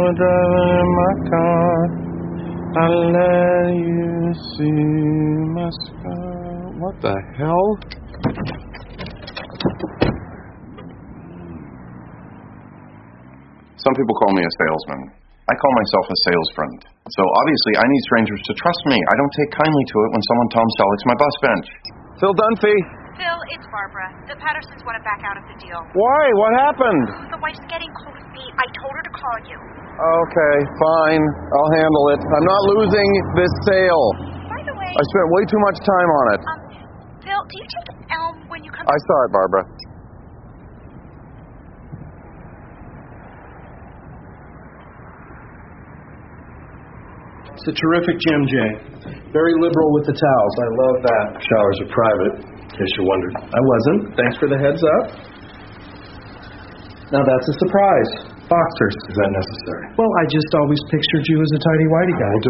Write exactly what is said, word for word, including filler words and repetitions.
driving in my car. I let you see my scar. What the hell? Some people call me a salesman. I call myself a sales friend. So obviously I need strangers to trust me. I don't take kindly to it when someone Tom Selleck's my bus bench. Phil Dunphy. Phil, it's Barbara. The Pattersons want to back out of the deal. Why? What happened? The wife's getting cold feet. I told her to call you. Okay, fine. I'll handle it. I'm not losing this sale. By the way... I spent way too much time on it. Um, Phil, do you take Elm when you come... I saw it, Barbara. It's a terrific gym, Jay. Very liberal with the towels. I love that. Showers are private, in case you wondered. I wasn't. Thanks for the heads up. Now that's a surprise. Boxers. Is that necessary? Well, I just always pictured you as a tidy-whitey guy.